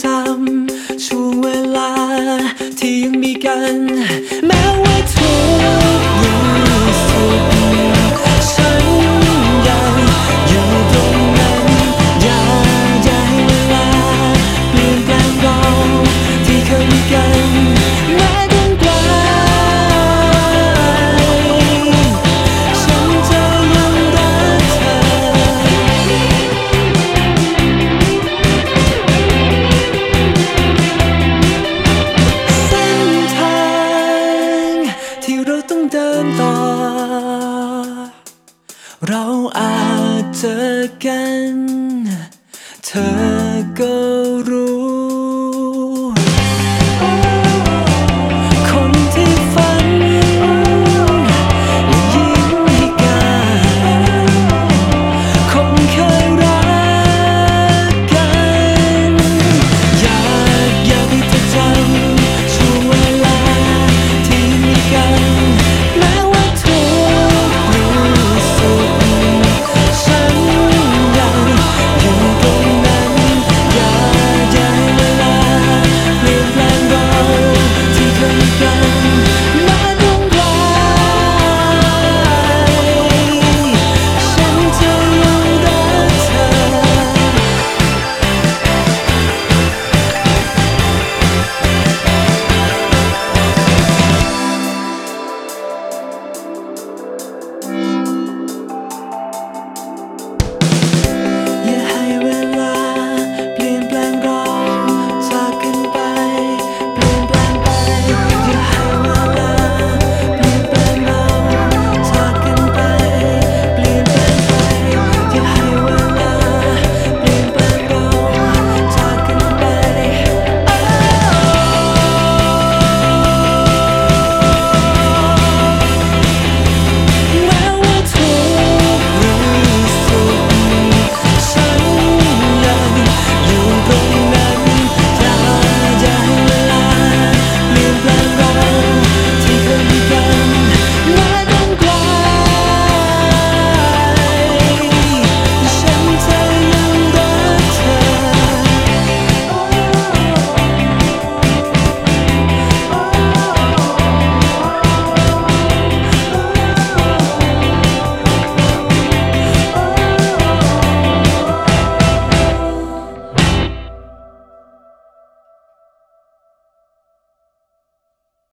ซ้ำช่วงเวลาที่ยังมีกันแม้ว่าทุกอย่างสุดฉันยังอยู่ตรงนั้นอย่าให้เวลาเปลี่ยนแปลงเราที่เคยมีกันแม้ต้องไกลฉันจะยังรักเธอเส้นทางที่เราต้องเดินต่อเราอาจเจอกันเธอก็